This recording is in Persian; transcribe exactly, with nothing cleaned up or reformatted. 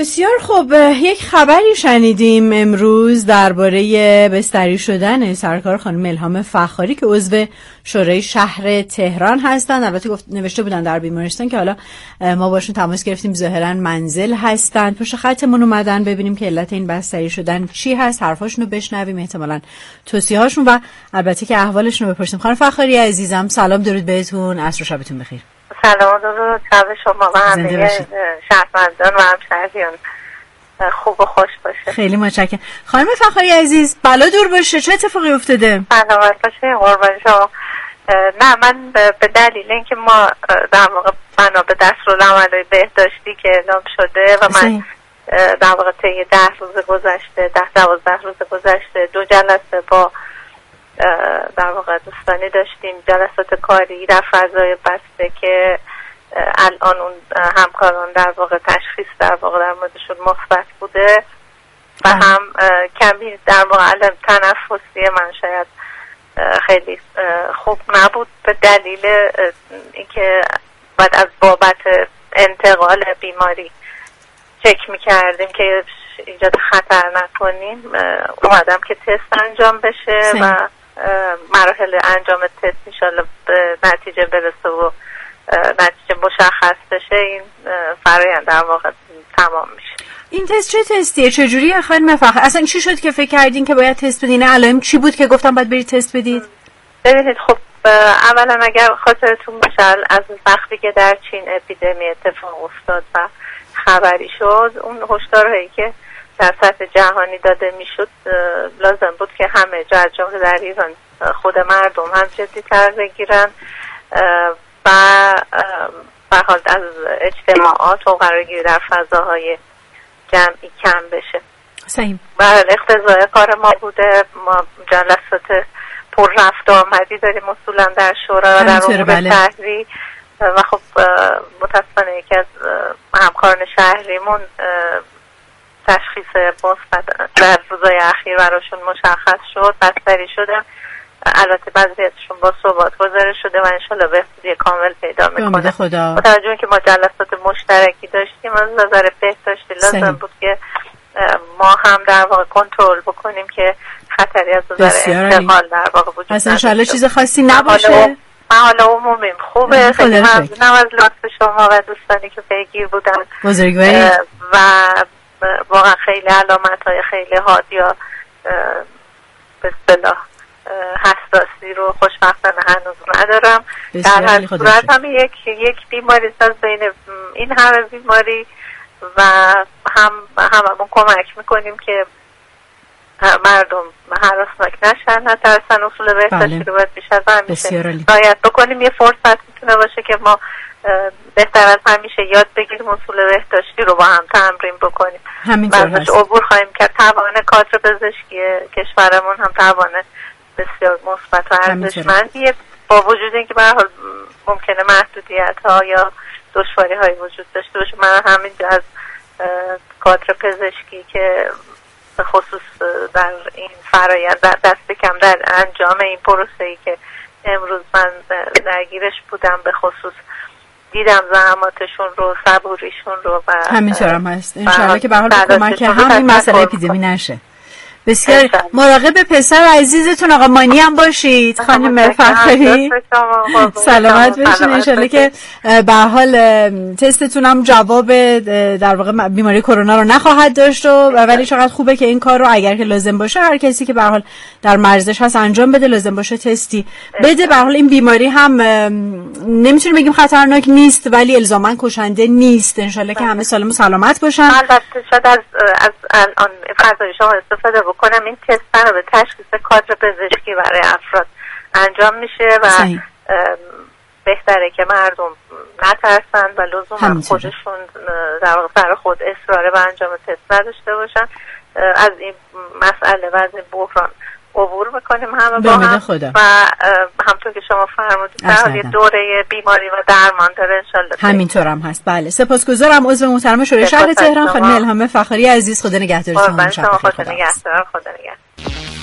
بسیار خوب. یک خبری شنیدیم امروز درباره بستری شدن سرکار خانم الهام فخاری که عضو شورای شهر تهران هستند. البته گفت نوشته بودن در بیمارستان که حالا ما باشون تماس گرفتیم، ظاهرا منزل هستند. پشت خطمون اومدن ببینیم که علت این بستری شدن چی هست، حرفاشون رو بشنویم، احتمالاً توصیه‌هاشون و البته که احوالشون رو بپرسیم. خانم فخاری عزیزم سلام، درود بهتون، عصر و شبتون بخیر. سلام، درود شب شما و همه شهروندان و همشهریان خوب و خوش باشه. خیلی متشکرم. خانم فخاری عزیز بلا دور باشه، چه اتفاقی افتاده؟ سلامت باشه قربان شما. نه، من به دلیل اینکه ما در واقع بنا به دستورالعمل بهداشتی که اعلام شده و من در واقع طی ده روز گذشته ده دوازده روز گذشته دو جلسه با در واقع دوستانی داشتیم، جلسات کاری در فضای بسته که الان اون همکاران در واقع تشخیص در واقع در موردشون مثبت بوده و هم کمی در واقع علم تنفسی من شاید خیلی خوب نبود به دلیل اینکه بعد از بابت انتقال بیماری چک میکردیم که ایجاد خطر نکنیم، اومدم که تست انجام بشه سی. و مراحل انجام تست انشالله به نتیجه برسه و نتیجه مشخص بشه، این فرآیند در واقع تمام میشه. این تست چه تستیه؟ چجوریه خانم فخر؟ اصلا چی شد که فکر کردین که باید تست بدین؟ علائم چی بود که گفتم باید برید تست بدید؟ ببینید خب اولا اگر خاطرتون باشه از وقتی که در چین اپیدمی اتفاق افتاد و خبری شد، اون هشدارهایی که در سطح جهانی داده میشد لازم بود که همه جا از جمله در ایران خود مردم هم جدی‌تر بگیرن و به حال از اجتماعات و قرارگیری در فضاهای جمعی کم بشه. صحیح. برای اقتضای کار ما بوده، ما جلسات پر رفت آمدی داریم اصولا در شورا و در امور بله. شهری و خب متاسفانه یکی از همکاران شهریمون تشخیص مثبت در روزهای اخیر براشون مشخص شد، بستری شدن. البته بعضیاتشون با ثبات گذاره شده و انشالله بهبودی کامل پیدا میکنه. با توجه اینکه ما جلسات مشترکی داشتیم از نظر بهداشتی لازم بود که ما هم در واقع کنترل بکنیم که خطری از نظر انتقال در واقع وجود نداشته. انشالله چیز خاصی نباشه. حالا عمومیم خوبه. خیلی ممنونم از لطف شما و دوستانی که پیگیر بودن بزرگواری و واقعا خیلی علامت های خیلی حادی یا به اصطلاح حساسی رو خوشبختانه هنوز ندارم. در هر صورت هم یک یک بیماری از بین این همه بیماری و هم هممون کمک میکنیم که مردم هراسناک نشن، نترسن، اصول بهداشتی رو باید بیش از همیشه رعایت بکنیم. یه فرصت میتونه باشه که ما بهتر از همیشه یاد بگیریم اصول بهداشتی رو با هم تمرین بکنیم. همینطور هست. عبور خواهیم کرد. توان کادر پزشکی کشورمون هم توان بسیار مثبت و ارزشمندیه، با وجود اینکه به هر حال ممکنه محدودیت ها یا دشواری های وجود داشته باشه. من همینجا از کادر پزشکی که به خصوص در این فرآیند دست کم در انجام این پروسه‌ای که امروز من درگیرش بودم به خصوص دیدم زحماتشون رو، صبوریشون رو و همینطورم هست. انشاءالله که به هر حال کمک همین مسئله اپیدمی نشه. بسیار مراقب پسر عزیزتون آقا مانی هم باشید خانم فخری. سلامت باشین. انشالله که به حال تستتون هم جواب در واقع بیماری کرونا رو نخواهد داشت و ولی چقدر خوبه که این کار رو اگر که لازم باشه هر کسی که به حال در مرزش هست انجام بده، لازم باشه تستی بده. به حال این بیماری هم نمیتونیم بگیم خطرناک نیست ولی الزاما کشنده نیست. انشالله که همه سالم و سلامت باشن. البته شاید از از الان فضای شما استفاده بکنم، این تست رو به تشخیص کادر پزشکی برای افراد انجام میشه و بهتره که مردم نترسن و لزوما خودشون در واقع سر خود اصرار به انجام تست نداشته باشن. از این مسئله و از این بحران عبور بکنیم همه با هم خدا. و همطور که شما فرمودید در حال دوره بیماری و درمان داره انشالله. همینطور هم هست. بله سپاسگزارم. عضو محترم شورای شهر تهران خانم الهام فخاری عزیز، خدا نگهدارتون. خدا نگهدار. خدا نگهدار.